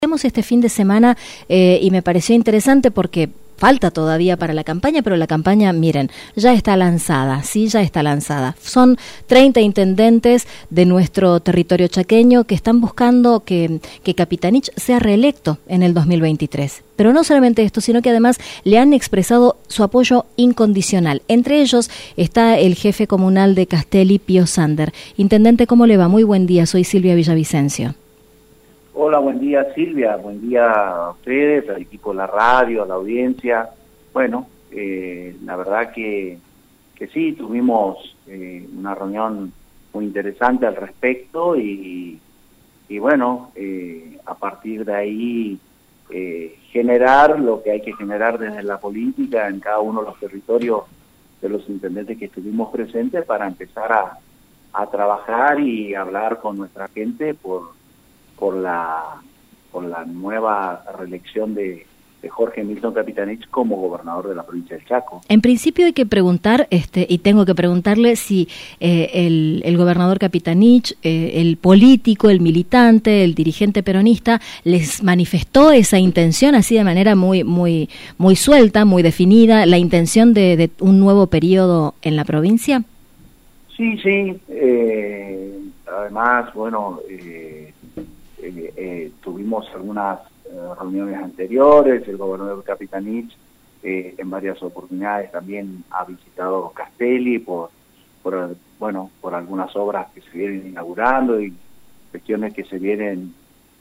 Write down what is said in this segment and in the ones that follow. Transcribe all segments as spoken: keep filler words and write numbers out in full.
Hemos este fin de semana eh, y me pareció interesante porque falta todavía para la campaña, pero la campaña, miren, ya está lanzada, sí, ya está lanzada. Son treinta intendentes de nuestro territorio chaqueño que están buscando que, que Capitanich sea reelecto en el dos mil veintitrés. Pero no solamente esto, sino que además le han expresado su apoyo incondicional. Entre ellos está el jefe comunal de Castelli, Pío Sander. Intendente, ¿cómo le va? Muy buen día, soy Silvia Villavicencio. Hola, buen día Silvia, buen día a ustedes, al equipo de la radio, a la audiencia. Bueno, eh, la verdad que, que sí, tuvimos eh, una reunión muy interesante al respecto y, y bueno, eh, a partir de ahí eh, generar lo que hay que generar desde la política en cada uno de los territorios de los intendentes que estuvimos presentes para empezar a, a trabajar y hablar con nuestra gente por por la por la nueva reelección de, de Jorge Milton Capitanich como gobernador de la provincia del Chaco. En principio hay que preguntar, este, y tengo que preguntarle si eh, el, el gobernador Capitanich, eh, el político, el militante, el dirigente peronista, les manifestó esa intención así de manera muy muy muy suelta, muy definida, la intención de, de un nuevo periodo en la provincia. Sí, sí. Eh, además, bueno. Eh, Eh, eh, tuvimos algunas eh, reuniones anteriores, el gobernador Capitanich eh, en varias oportunidades también ha visitado Castelli por, por, bueno, por algunas obras que se vienen inaugurando y cuestiones que se vienen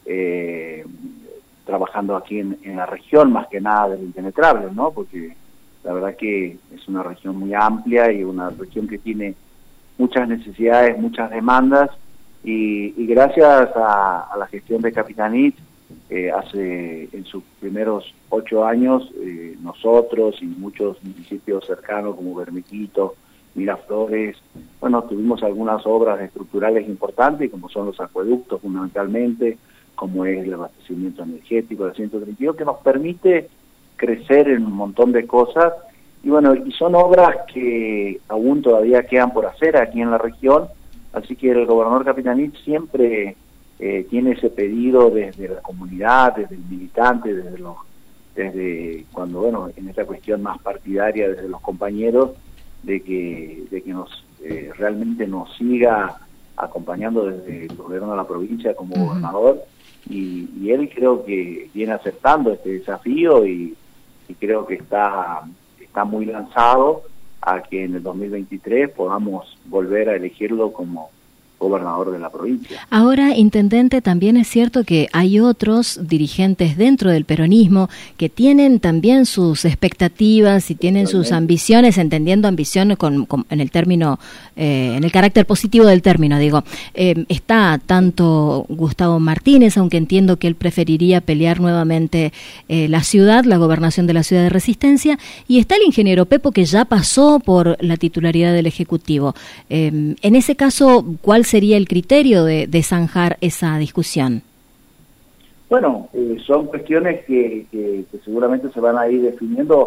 eh, trabajando aquí en, en la región, más que nada del impenetrable, ¿no? Porque la verdad que es una región muy amplia y una región que tiene muchas necesidades, muchas demandas. Y, y gracias a, a la gestión de Capitanich, eh, hace en sus primeros ocho años, eh, nosotros y muchos municipios cercanos como Bermequito, Miraflores, bueno, tuvimos algunas obras estructurales importantes, como son los acueductos fundamentalmente, como es el abastecimiento energético del ciento treinta y dos, que nos permite crecer en un montón de cosas. Y bueno, y son obras que aún todavía quedan por hacer aquí en la región. Así que el gobernador Capitanich siempre eh, tiene ese pedido desde la comunidad, desde el militante, desde los, desde cuando, bueno, en esta cuestión más partidaria, desde los compañeros, de que, de que nos eh, realmente nos siga acompañando desde el gobierno de la provincia como uh-huh. gobernador. Y, y él creo que viene aceptando este desafío y, y creo que está, está muy lanzado a que en el dos mil veintitrés podamos volver a elegirlo como gobernador de la provincia. Ahora, intendente, también es cierto que hay otros dirigentes dentro del peronismo que tienen también sus expectativas y tienen Realmente. sus ambiciones, entendiendo ambición con, con, en el término, eh, en el carácter positivo del término, digo. Eh, está tanto Gustavo Martínez, aunque entiendo que él preferiría pelear nuevamente eh, la ciudad, la gobernación de la ciudad de Resistencia, y está el ingeniero Pepo, que ya pasó por la titularidad del Ejecutivo. Eh, en ese caso, ¿cuál sería el criterio de, de zanjar esa discusión? Bueno, eh, son cuestiones que, que, que seguramente se van a ir definiendo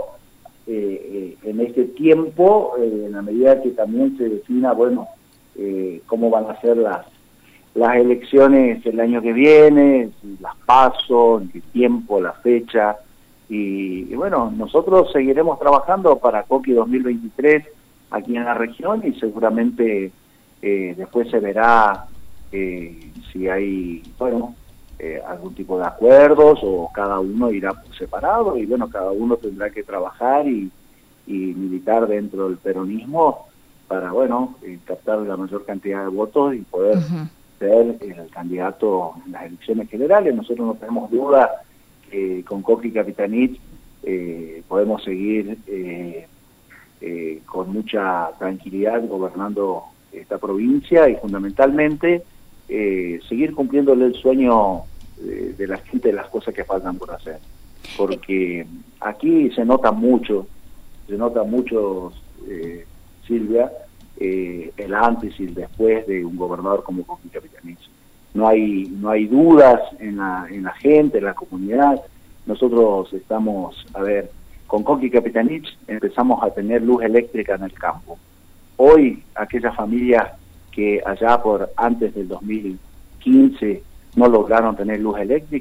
eh, eh, en este tiempo, eh, en la medida que también se defina, bueno, eh, cómo van a ser las, las elecciones el año que viene, si las paso, en qué tiempo, la fecha, y, y bueno, nosotros seguiremos trabajando para Coqui dos mil veintitrés aquí en la región y seguramente Eh, después se verá eh, si hay, bueno, eh, algún tipo de acuerdos o cada uno irá por separado y bueno, cada uno tendrá que trabajar y, y militar dentro del peronismo para, bueno, eh, captar la mayor cantidad de votos y poder uh-huh. ser el candidato en las elecciones generales. Nosotros no tenemos duda que con Coqui Capitanich eh, podemos seguir eh, eh, con mucha tranquilidad gobernando esta provincia y fundamentalmente eh, seguir cumpliéndole el sueño de, de la gente de las cosas que faltan por hacer. Porque aquí se nota mucho, se nota mucho, eh, Silvia, eh, el antes y el después de un gobernador como Coqui Capitanich. No hay, no hay dudas en la, en la gente, en la comunidad. Nosotros estamos, a ver, con Coqui Capitanich empezamos a tener luz eléctrica en el campo. Hoy, aquellas familias que allá por antes del dos mil quince no lograron tener luz eléctrica,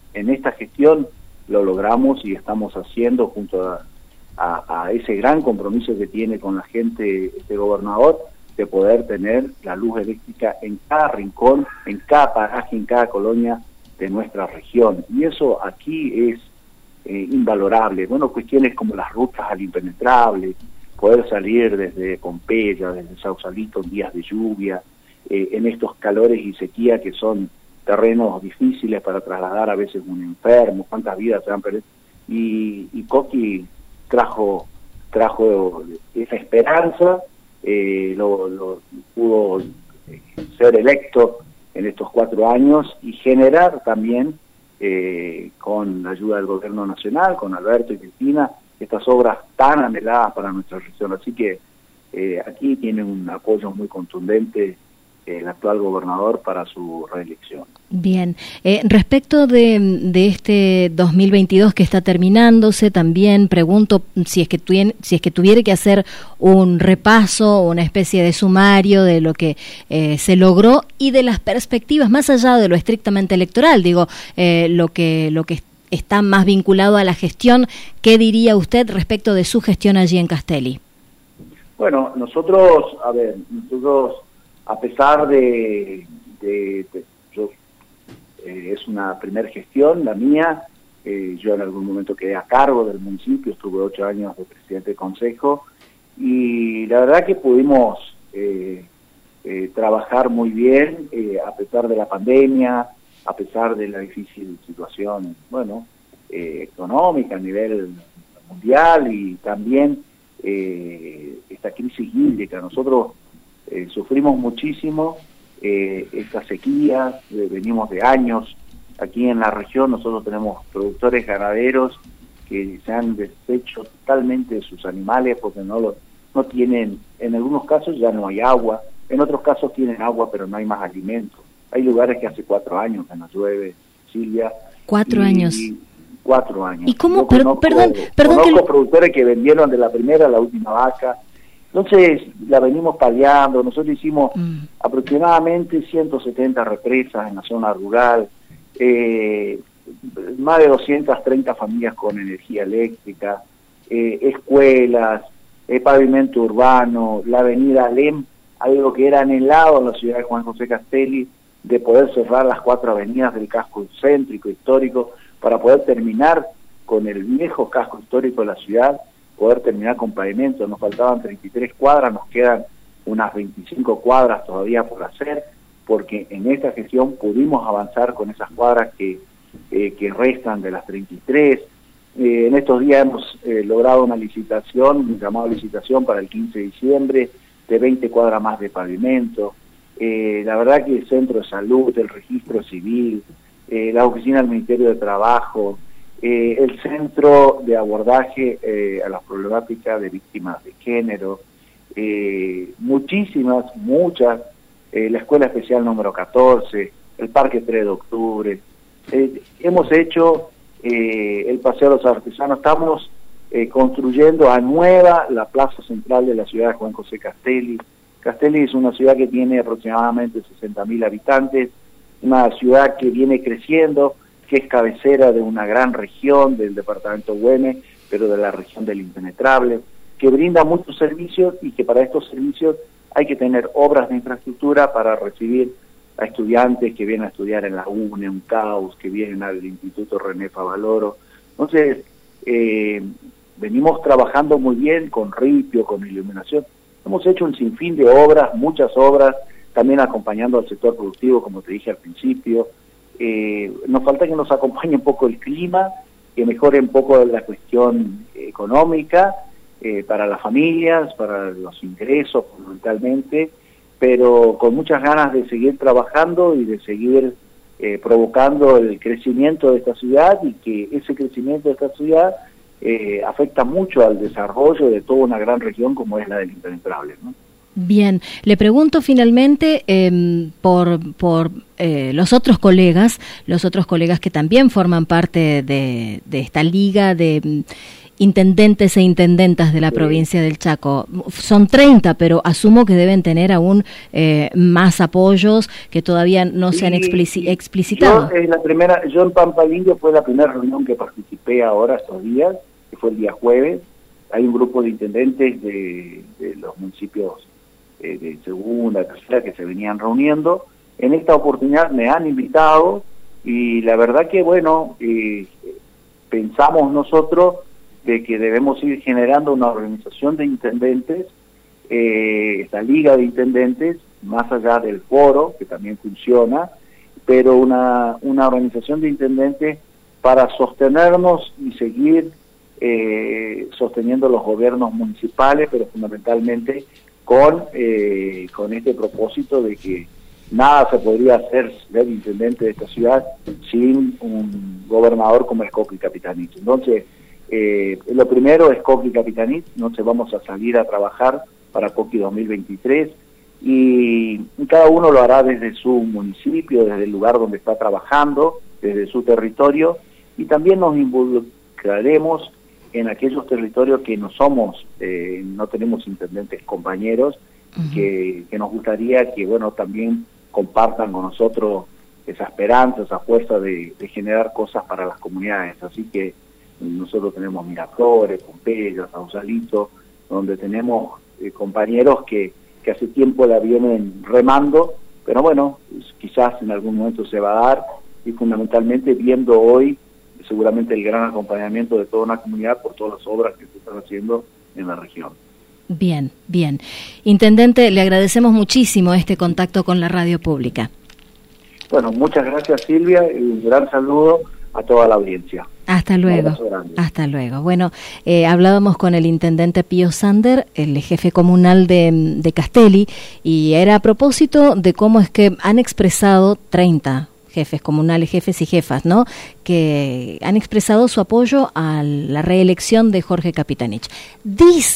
en esta gestión lo logramos y estamos haciendo junto a, a, a ese gran compromiso que tiene con la gente este gobernador, de poder tener la luz eléctrica en cada rincón, en cada paraje, en cada colonia de nuestra región. Y eso aquí es eh, invalorable. Bueno, cuestiones como las rutas al impenetrable, poder salir desde Pompeya, desde Sausalito en días de lluvia, eh, en estos calores y sequía que son terrenos difíciles para trasladar a veces un enfermo, cuántas vidas se han perdido. Y, y Coqui trajo, trajo esa esperanza. Eh, lo, lo pudo eh, ser electo en estos cuatro años y generar también, eh, con la ayuda del gobierno nacional, con Alberto y Cristina, estas obras tan anheladas para nuestra región. Así que eh, aquí tiene un apoyo muy contundente el actual gobernador para su reelección. Bien, eh, respecto de, de este dos mil veintidós que está terminándose, también pregunto si es que tuvien, si es que tuviera que hacer un repaso, una especie de sumario de lo que eh, se logró y de las perspectivas, más allá de lo estrictamente electoral, digo, eh, lo que lo que está más vinculado a la gestión, ¿qué diría usted respecto de su gestión allí en Castelli? Bueno, nosotros, a ver, nosotros a pesar de, de, de yo, eh, es una primera gestión, la mía, eh, yo en algún momento quedé a cargo del municipio, estuve ocho años de presidente de consejo, y la verdad que pudimos eh, eh, trabajar muy bien, eh, a pesar de la pandemia, a pesar de la difícil situación, bueno, eh, económica a nivel mundial, y también eh, esta crisis hídrica. Nosotros Eh, sufrimos muchísimo eh, esta sequía, eh, venimos de años aquí en la región. Nosotros tenemos productores ganaderos que se han deshecho totalmente de sus animales porque no lo, no tienen, en algunos casos ya no hay agua, en otros casos tienen agua pero no hay más alimento. Hay lugares que hace cuatro años que no llueve, Silvia. Cuatro y, años. Y cuatro años. ¿Y cómo? Yo Per conozco, perdón, perdón. Conozco que... productores que vendieron de la primera a la última vaca. Entonces la venimos paliando. Nosotros hicimos mm. aproximadamente ciento setenta represas en la zona rural, eh, más de doscientas treinta familias con energía eléctrica, eh, escuelas, eh, pavimento urbano, la avenida Alem, algo que era anhelado en la ciudad de Juan José Castelli, de poder cerrar las cuatro avenidas del casco céntrico histórico para poder terminar con el viejo casco histórico de la ciudad, poder terminar con pavimento. Nos faltaban treinta y tres cuadras, nos quedan unas veinticinco cuadras todavía por hacer, porque en esta gestión pudimos avanzar con esas cuadras que, eh, que restan de las treinta y tres. Eh, en estos días hemos eh, logrado una licitación, un llamado licitación para el quince de diciembre, de veinte cuadras más de pavimento. Eh, la verdad que el Centro de Salud, el Registro Civil, eh, la Oficina del Ministerio de Trabajo, Eh, el centro de abordaje eh, a las problemáticas de víctimas de género, eh, muchísimas, muchas, eh, la Escuela Especial número catorce, el Parque tres de octubre, eh, hemos hecho eh, el Paseo de los Artesanos, estamos eh, construyendo a nueva la plaza central de la ciudad de Juan José Castelli. Castelli es una ciudad que tiene aproximadamente sesenta mil habitantes, una ciudad que viene creciendo, que es cabecera de una gran región del departamento Güemes, pero de la región del Impenetrable, que brinda muchos servicios y que para estos servicios hay que tener obras de infraestructura para recibir a estudiantes que vienen a estudiar en la UNE, un CAUS, que vienen al Instituto René Favaloro. Entonces, eh, venimos trabajando muy bien con ripio, con iluminación. Hemos hecho un sinfín de obras, muchas obras, también acompañando al sector productivo, como te dije al principio. Eh, nos falta que nos acompañe un poco el clima, que mejore un poco la cuestión económica eh, para las familias, para los ingresos fundamentalmente, pero con muchas ganas de seguir trabajando y de seguir eh, provocando el crecimiento de esta ciudad, y que ese crecimiento de esta ciudad eh, afecta mucho al desarrollo de toda una gran región como es la del Impenetrable, ¿no? Bien, le pregunto finalmente eh, por, por eh, los otros colegas, los otros colegas que también forman parte de, de esta liga de intendentes e intendentas de la sí. provincia del Chaco. Son treinta, pero asumo que deben tener aún eh, más apoyos que todavía no sí, se han explici- explicitado. Yo, es la primera, yo en Pampa Indio fue la primera reunión que participé ahora estos días, que fue el día jueves. Hay un grupo de intendentes de, de los municipios eh, de segunda, tercera, que se venían reuniendo. En esta oportunidad me han invitado y la verdad que, bueno, eh, pensamos nosotros de que debemos ir generando una organización de intendentes, eh, esta liga de intendentes, más allá del foro, que también funciona, pero una, una organización de intendentes para sostenernos y seguir eh, sosteniendo los gobiernos municipales, pero fundamentalmente con, eh, con este propósito de que nada se podría hacer del intendente de esta ciudad sin un gobernador como es Coclí Capitanich. Entonces, eh, lo primero es Coclí Capitanich, entonces vamos a salir a trabajar para Coclí dos mil veintitrés y cada uno lo hará desde su municipio, desde el lugar donde está trabajando, desde su territorio, y también nos involucraremos en aquellos territorios que no somos, eh, no tenemos intendentes compañeros, uh-huh. que, que nos gustaría que, bueno, también compartan con nosotros esa esperanza, esa fuerza de, de generar cosas para las comunidades. Así que nosotros tenemos Miraflores, Pompeya, Sausalito, donde tenemos eh, compañeros que, que hace tiempo la vienen remando, pero bueno, quizás en algún momento se va a dar, y fundamentalmente viendo hoy seguramente el gran acompañamiento de toda una comunidad por todas las obras que se están haciendo en la región. Bien, bien. Intendente, le agradecemos muchísimo este contacto con la radio pública. Bueno, muchas gracias Silvia y un gran saludo a toda la audiencia. Hasta luego. Hasta luego. Bueno, eh, hablábamos con el intendente Pío Sander, el jefe comunal de, de Castelli, y era a propósito de cómo es que han expresado treinta jefes comunales, jefes y jefas, ¿no?, que han expresado su apoyo a la reelección de Jorge Capitanich. Dice